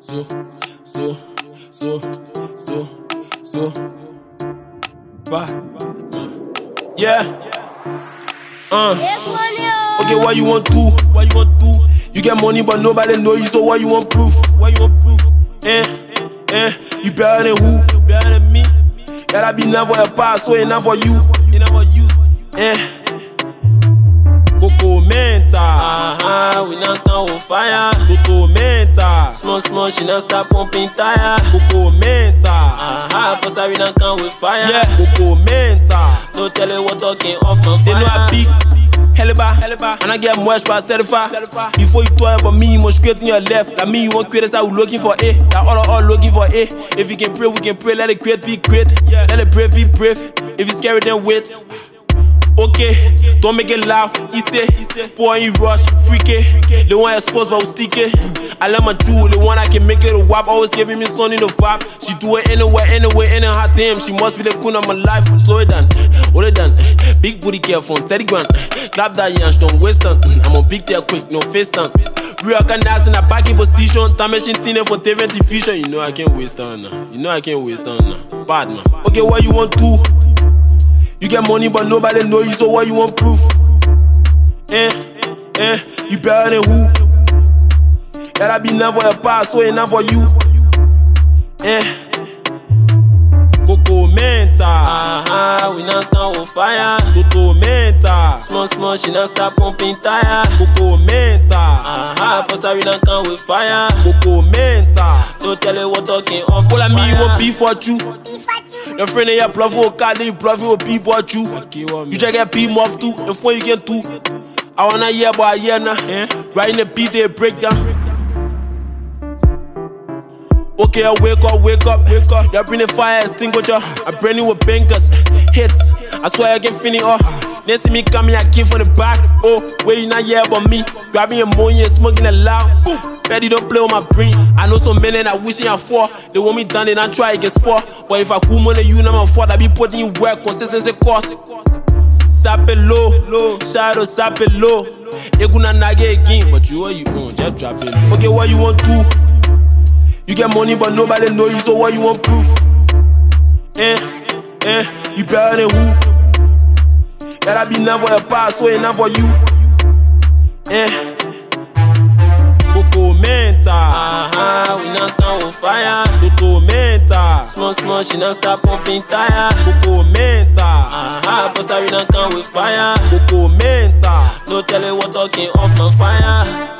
Yeah. Okay, what you want to? What you want to? You get money, but nobody know you. So what you want proof? What you want proof? You better than who? You better than me. Gotta be enough for your past, so enough for you. Enough for you. Coco Menta, we not come with fire. Coco Menta, small, she not stop pumping tire. Coco Menta, first we not come with fire. Yeah, Coco Menta, no tell you what talking off my fire. They know I peak. Heliba, and I get more past 35. Before you talk about me, you must create in your left. Like me, you want create, so we looking for A. Like all looking for A. If you can pray, we can pray. Let it create, be great. Let it brave, be brave. If it's scary, then wait. Okay, don't make it loud. He say, boy, you rush, freaky. The one exposed, but we stick it. I let my do the one I can make it a wap. Always giving me son in the vibe. She do it anywhere, any hot damn. She must be the queen of my life. Slow it down, hold it down. Big booty care phone, 30 grand. Clap that yansh, don't waste time. I'm on big tail quick, no face time. Reorganize in a backing position. Time machine tinner for TV vision. You know I can't waste time now. You know I can't waste time now. Bad man. Okay, what you want to? You get money, but nobody know you, so what you want proof? You better than who? Gotta be enough for your past, so enough for you. Coco Menta, we not come with fire. Coco Menta, small, she not stop pumping tire. Coco Menta, first we not come with fire. Coco Menta, no tell you what talking off. All of me, you want beef for you. Your friend in your bluff will call you, bluff will be what you. You just get P off too, and before you get two. I wanna hear about a year now. Right in the beat, they break down. Okay, I wake up. You bring the fire extinguisher. I bring you with bangers, hits. I swear I can finish off. They see me coming, I came from the back. Oh, where you not here but me? Grabbing your money and smoking it loud. Betty don't play on my brain. I know some men that wishing I fall. They want me done, they not try to get sport. But if I cool money, you know my fault. I be putting in work, consistency cost. Sap it low, shadow, sap it low. They gonna nage again, but you own, just drop it low. Okay, what you want to? You get money, but nobody know you, so what you want proof? You better than who? Gotta be enough for your past, so enough for you. Coco Menta, we not come with fire. Coco Menta, small, she not stop pumping tire. Coco Menta, first we not come with fire. Coco Menta, no tell you what talking off my fire.